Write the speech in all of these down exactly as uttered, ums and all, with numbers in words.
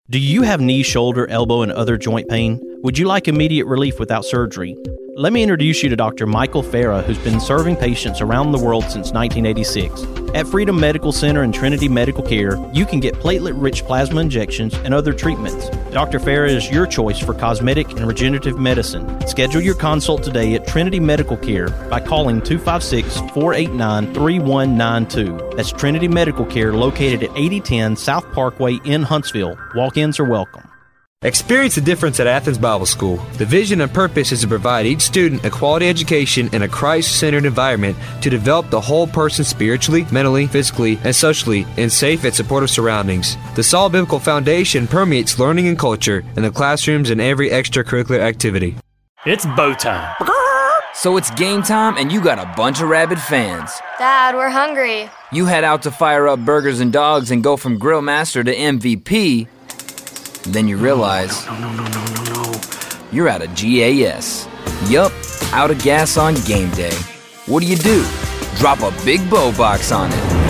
Do you have knee, shoulder, elbow, and other joint pain? Would you like immediate relief without surgery? Let me introduce you to Doctor Michael Farah, who's been serving patients around the world since nineteen eighty-six. At Freedom Medical Center and Trinity Medical Care, you can get platelet-rich plasma injections and other treatments. Doctor Farah is your choice for cosmetic and regenerative medicine. Schedule your consult today at Trinity Medical Care by calling two five six, four eight nine, three one nine two. That's Trinity Medical Care, located at eighty ten South Parkway in Huntsville. Walk-ins are welcome. Experience the difference at Athens Bible School. The vision and purpose is to provide each student a quality education in a Christ-centered environment to develop the whole person spiritually, mentally, physically, and socially in safe and supportive surroundings. The solid biblical foundation permeates learning and culture in the classrooms and every extracurricular activity. It's bow time. So it's game time and you got a bunch of rabid fans. Dad, we're hungry. You head out to fire up burgers and dogs and go from grill master to M V P. Then you realize no, no, no, no, no, no, no. You're out of G A S. Yup, out of gas on game day. What do you do? Drop a big bow box on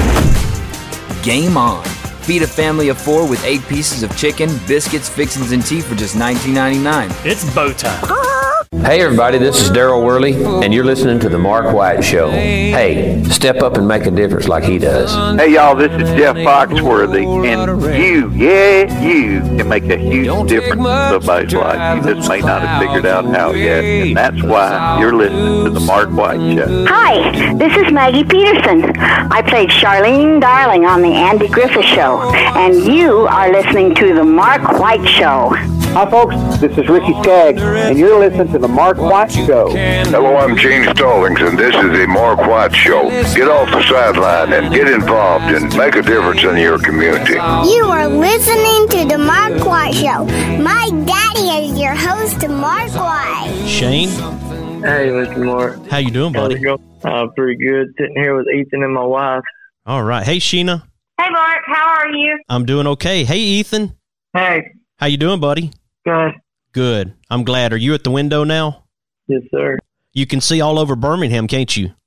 it. Game on. Feed a family of four with eight pieces of chicken, biscuits, fixins, and tea for just nineteen ninety-nine. It's bow time. Hey everybody, this is Daryl Worley, and you're listening to The Mark White Show. Hey, step up and make a difference like he does. Hey y'all, this is Jeff Foxworthy, and you, yeah, you can make a huge difference in somebody's life. You just may not have figured out how yet, and that's why you're listening to The Mark White Show. Hi, this is Maggie Peterson. I played Charlene Darling on The Andy Griffith Show, and you are listening to The Mark White Show. Hi folks, this is Ricky Skaggs, and you're listening to The Mark White Show. Hello, I'm Gene Stallings, and this is The Mark White Show. Get off the sideline and get involved and make a difference in your community. You are listening to The Mark White Show. My daddy is your host, Mark White. Shane? Hey, Mister Mark. How you doing, buddy? Uh, pretty good. Sitting here with Ethan and my wife. All right. Hey, Sheena. Hey, Mark. How are you? I'm doing okay. Hey, Ethan. Hey. How you doing, buddy? Good. Good. I'm glad. Are you at the window now? Yes, sir. You can see all over Birmingham, can't you?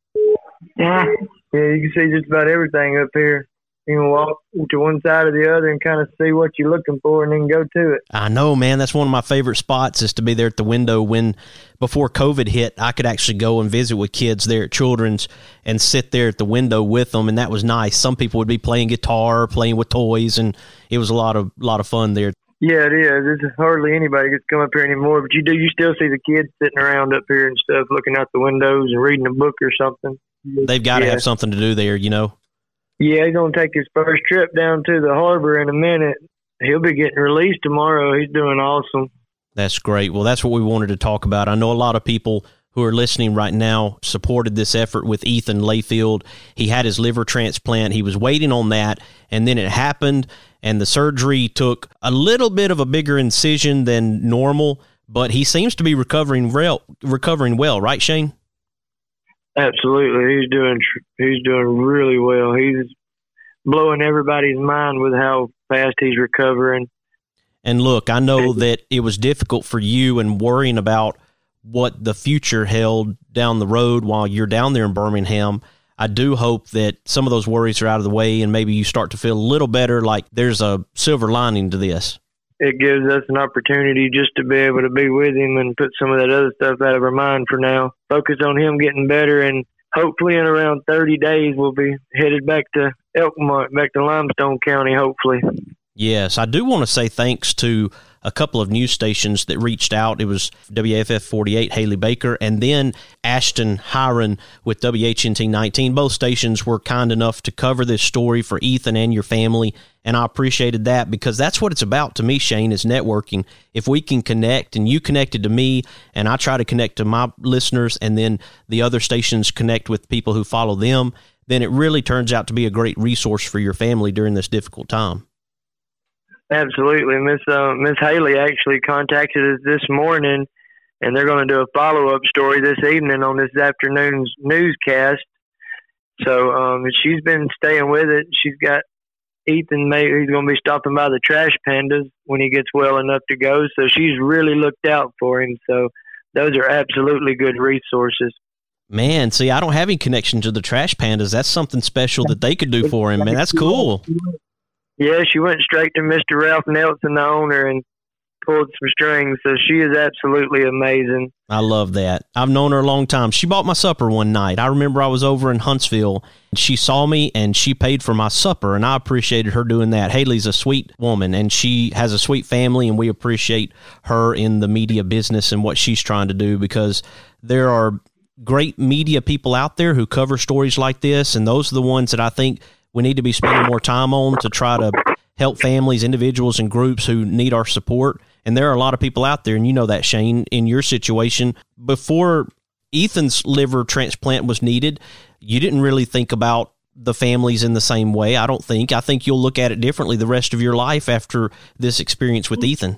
Yeah. Yeah, you can see just about everything up here. You can walk to one side or the other and kind of see what you're looking for and then go to it. I know, man. That's one of my favorite spots is to be there at the window when, before COVID hit, I could actually go and visit with kids there at Children's and sit there at the window with them, and that was nice. Some people would be playing guitar, playing with toys, and it was a lot of lot of fun there. Yeah, it is. There's hardly anybody gets to come up here anymore, but you do. You still see the kids sitting around up here and stuff, looking out the windows and reading a book or something. They've got to yeah. have something to do there, you know. Yeah, he's going to take his first trip down to the harbor in a minute. He'll be getting released tomorrow. He's doing awesome. That's great. Well, that's what we wanted to talk about. I know a lot of people who are listening right now supported this effort with Ethan Layfield. He had his liver transplant. He was waiting on that, and then it happened, and the surgery took a little bit of a bigger incision than normal, but he seems to be recovering well, recovering well, right, Shane? Absolutely. He's doing he's doing really well. He's blowing everybody's mind with how fast he's recovering. And look, I know that it was difficult for you and worrying about what the future held down the road while you're down there in Birmingham. I do hope that some of those worries are out of the way and maybe you start to feel a little better, like there's a silver lining to this. It gives us an opportunity just to be able to be with him and put some of that other stuff out of our mind for now. Focus on him getting better, and hopefully in around thirty days we'll be headed back to Elkmont, back to Limestone County, hopefully. Yes, I do want to say thanks to a couple of news stations that reached out. It was W A F F forty-eight, Haley Baker, and then Ashton Hiron with W H N T nineteen. Both stations were kind enough to cover this story for Ethan and your family, and I appreciated that because that's what it's about to me, Shane, is networking. If we can connect, and you connected to me, and I try to connect to my listeners, and then the other stations connect with people who follow them, then it really turns out to be a great resource for your family during this difficult time. Absolutely. Miss uh, Miss Haley actually contacted us this morning, and they're going to do a follow-up story this evening on this afternoon's newscast. So um, she's been staying with it. She's got Ethan, may, he's going to be stopping by the Trash Pandas when he gets well enough to go. So she's really looked out for him. So those are absolutely good resources. Man, see, I don't have any connection to the Trash Pandas. That's something special that they could do for him, man. That's cool. Yeah, she went straight to Mister Ralph Nelson, the owner, and pulled some strings. So she is absolutely amazing. I love that. I've known her a long time. She bought my supper one night. I remember I was over in Huntsville. She saw me, and she paid for my supper, and I appreciated her doing that. Haley's a sweet woman, and she has a sweet family, and we appreciate her in the media business and what she's trying to do, because there are great media people out there who cover stories like this, and those are the ones that I think we need to be spending more time on to try to help families, individuals, and groups who need our support. And there are a lot of people out there, and you know that, Shane, in your situation. Before Ethan's liver transplant was needed, you didn't really think about the families in the same way, I don't think. I think you'll look at it differently the rest of your life after this experience with Ethan.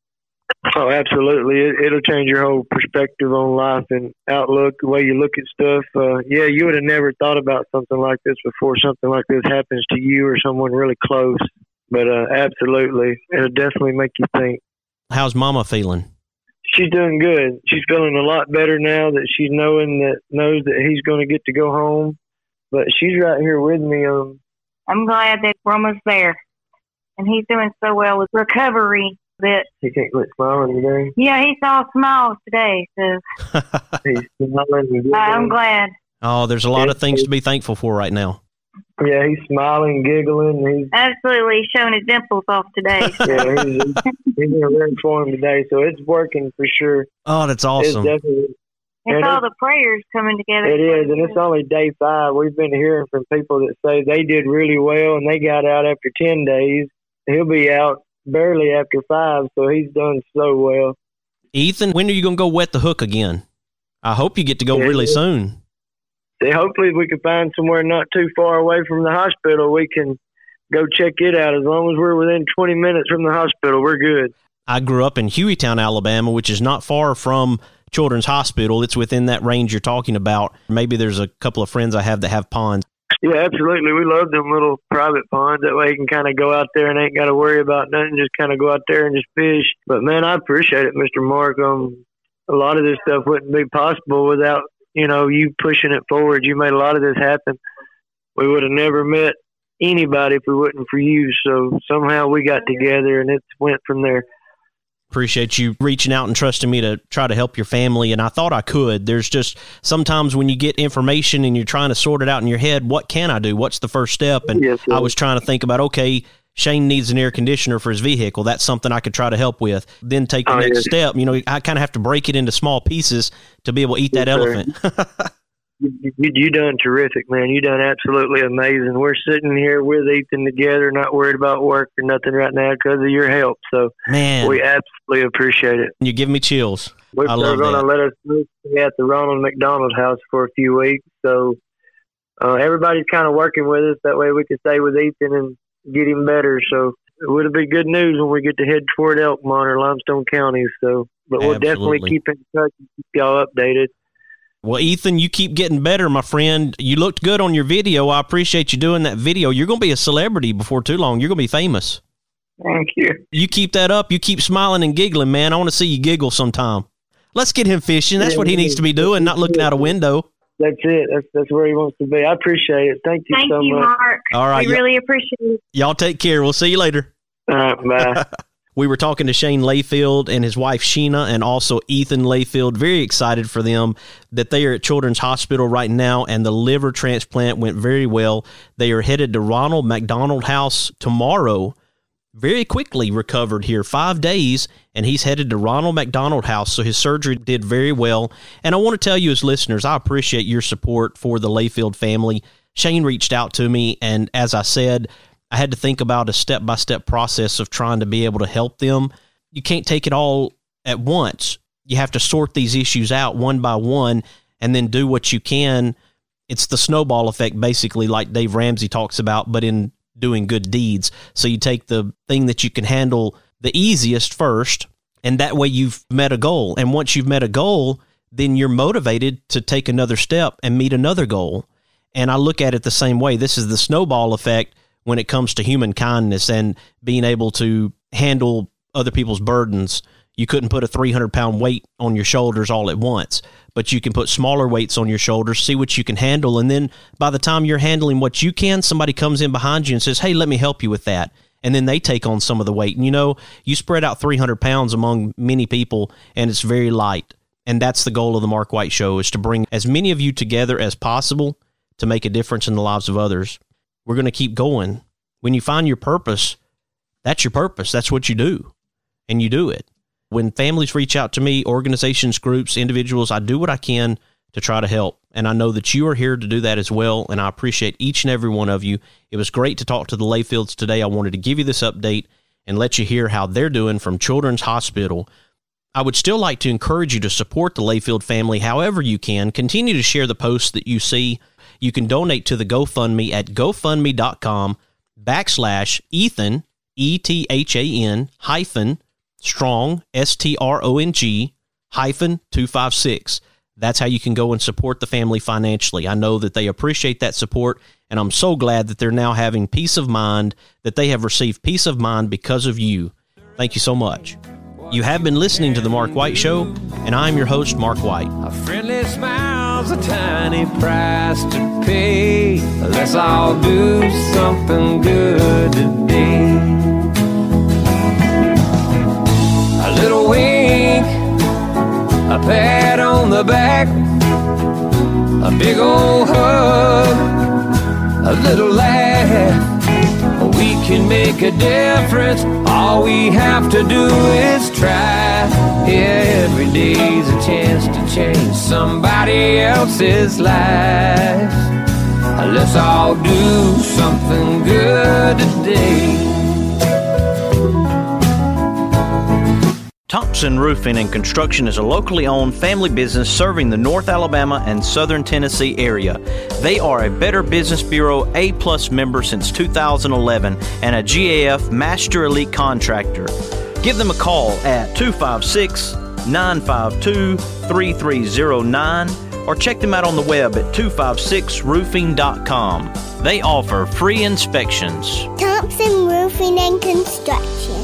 Oh, absolutely. It, it'll change your whole perspective on life and outlook, the way you look at stuff. Uh, yeah, you would have never thought about something like this before something like this happens to you or someone really close. But uh, absolutely, it'll definitely make you think. How's Mama feeling? She's doing good. She's feeling a lot better now that she's knowing that knows that he's going to get to go home. But she's right here with me. Um, I'm glad that we're almost there, and he's doing so well with recovery that he can't quit smiling today. Yeah, he saw smiles today, so he's smiling. uh, I'm glad. Oh, there's a lot of things to be thankful for right now. Yeah, he's smiling, giggling. He's absolutely showing his dimples off today. Yeah, he's, he's in a rare form today, so it's working for sure. Oh, that's awesome. It's definitely. It's all the prayers coming together. It is, and it's only day five. We've been hearing from people that say they did really well, and they got out after ten days. He'll be out barely after five, so he's done so well. Ethan, when are you going to go wet the hook again? I hope you get to go yeah, really soon. Hopefully we can find somewhere not too far away from the hospital. We can go check it out. As long as we're within twenty minutes from the hospital, we're good. I grew up in Hueytown, Alabama, which is not far from Children's Hospital. It's within that range you're talking about. Maybe there's a couple of friends I have that have ponds. Yeah, absolutely. We love them little private ponds. That way you can kind of go out there and ain't got to worry about nothing. Just kind of go out there and just fish. But, man, I appreciate it, Mister Mark. Um, a lot of this stuff wouldn't be possible without, you know, you pushing it forward. You made a lot of this happen. We would have never met anybody if it wasn't for you. So somehow we got together, and it went from there. Appreciate you reaching out and trusting me to try to help your family, and I thought I could. There's just sometimes when you get information and you're trying to sort it out in your head, what can I do? What's the first step? And yes, I was trying to think about, okay, Shane needs an air conditioner for his vehicle. That's something I could try to help with. Then take the oh, next yes. step. You know, I kind of have to break it into small pieces to be able to eat that yes, elephant. you, you, you done terrific, man. You done absolutely amazing. We're sitting here with Ethan together, not worried about work or nothing right now because of your help. So man, we absolutely appreciate it. You give me chills. We're going to let us move at the Ronald McDonald House for a few weeks. So uh, everybody's kind of working with us. That way we can stay with Ethan and get him better. So it would be good news when we get to head toward Elkmont or Limestone County. So, but we'll Absolutely. definitely keep in touch and keep y'all updated. Well, Ethan, you keep getting better, my friend. You looked good on your video. I appreciate you doing that video. You're going to be a celebrity before too long. You're going to be famous. Thank you. You keep that up. You keep smiling and giggling, man. I want to see you giggle sometime. Let's get him fishing. That's what he needs to be doing, not looking out a window. That's it. That's that's where he wants to be. I appreciate it. Thank you Thank so you, much. Mark. All right. We y- really appreciate it. Y'all take care. We'll see you later. All right, bye. We were talking to Shane Layfield and his wife Sheena and also Ethan Layfield. Very excited for them that they are at Children's Hospital right now, and the liver transplant went very well. They are headed to Ronald McDonald House tomorrow. Very quickly recovered here, five days, and he's headed to Ronald McDonald House, so his surgery did very well. And I want to tell you as listeners, I appreciate your support for the Layfield family. Shane reached out to me, and as I said, I had to think about a step-by-step process of trying to be able to help them. You can't take it all at once. You have to sort these issues out one by one and then do what you can. It's the snowball effect, basically, like Dave Ramsey talks about, but in doing good deeds. So you take the thing that you can handle the easiest first, and that way you've met a goal. And once you've met a goal, then you're motivated to take another step and meet another goal. And I look at it the same way. This is the snowball effect when it comes to human kindness and being able to handle other people's burdens. You couldn't put a three hundred pound weight on your shoulders all at once, but you can put smaller weights on your shoulders, see what you can handle, and then by the time you're handling what you can, somebody comes in behind you and says, hey, let me help you with that. And then they take on some of the weight. And, you know, you spread out three hundred pounds among many people, and it's very light. And that's the goal of the Mark White Show, is to bring as many of you together as possible to make a difference in the lives of others. We're going to keep going. When you find your purpose, that's your purpose. That's what you do, and you do it. When families reach out to me, organizations, groups, individuals, I do what I can to try to help. And I know that you are here to do that as well, and I appreciate each and every one of you. It was great to talk to the Layfields today. I wanted to give you this update and let you hear how they're doing from Children's Hospital. I would still like to encourage you to support the Layfield family however you can. Continue to share the posts that you see. You can donate to the GoFundMe at gofundme.com backslash Ethan, E T H A N, hyphen, Strong, S T R O N G, hyphen, two five six. That's how you can go and support the family financially. I know that they appreciate that support, and I'm so glad that they're now having peace of mind, that they have received peace of mind because of you. Thank you so much. You have been listening to The Mark White Show, and I'm your host, Mark White. A friendly smile's a tiny price to pay. Let's all do something good today. A little wink, a pat on the back, a big old hug, a little laugh. We can make a difference. All we have to do is try. Yeah, every day's a chance to change somebody else's life. Let's all do something good today. Thompson Roofing and Construction is a locally owned family business serving the North Alabama and Southern Tennessee area. They are a Better Business Bureau A-plus member since two thousand eleven and a G A F Master Elite Contractor. Give them a call at two five six, nine five two, three three zero nine or check them out on the web at two five six roofing dot com. They offer free inspections. Thompson Roofing and Construction.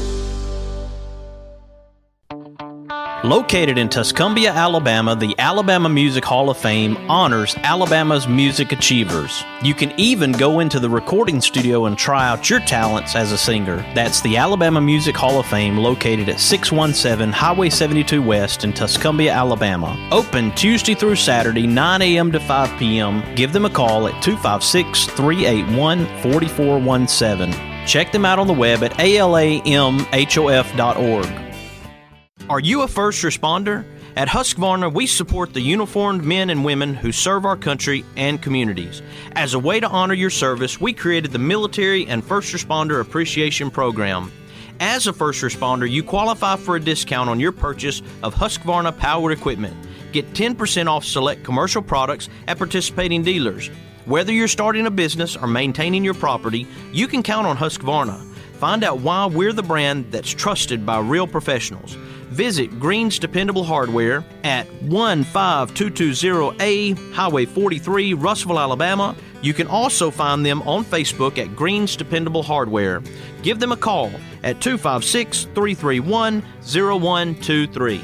Located in Tuscumbia, Alabama, the Alabama Music Hall of Fame honors Alabama's music achievers. You can even go into the recording studio and try out your talents as a singer. That's the Alabama Music Hall of Fame, located at six one seven Highway seventy-two West in Tuscumbia, Alabama. Open Tuesday through Saturday, nine a.m. to five p.m. Give them a call at two five six, three eight one, four four one seven. Check them out on the web at A L A M H O F dot org. Are you a first responder? At Husqvarna, we support the uniformed men and women who serve our country and communities. As a way to honor your service, we created the Military and First Responder Appreciation Program. As a first responder, you qualify for a discount on your purchase of Husqvarna powered equipment. Get ten percent off select commercial products at participating dealers. Whether you're starting a business or maintaining your property, you can count on Husqvarna. Find out why we're the brand that's trusted by real professionals. Visit Green's Dependable Hardware at one five two two zero A Highway forty-three, Russellville, Alabama. You can also find them on Facebook at Green's Dependable Hardware. Give them a call at two five six, three three one, zero one two three.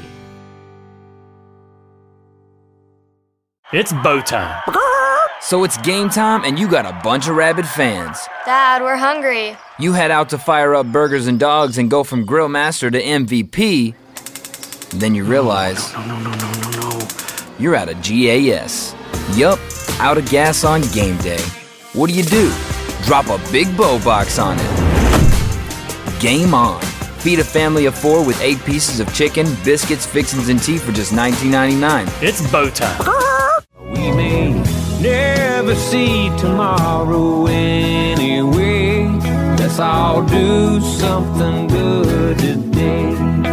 It's bow time. So it's game time and you got a bunch of rabid fans. Dad, we're hungry. You head out to fire up burgers and dogs and go from grill master to M V P. Then you realize no, no, no, no, no, no. You're out of G A S. Yup, out of gas on game day. What do you do? Drop a big bow box on it. Game on. Feed a family of four with eight pieces of chicken, biscuits, fixins, and tea for just nineteen ninety-nine. It's bow time. We may never see tomorrow anyway. Let's all do something good today.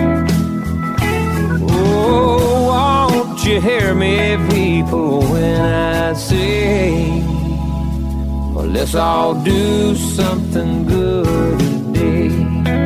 Oh, won't you hear me, people, when I say, well, let's all do something good today.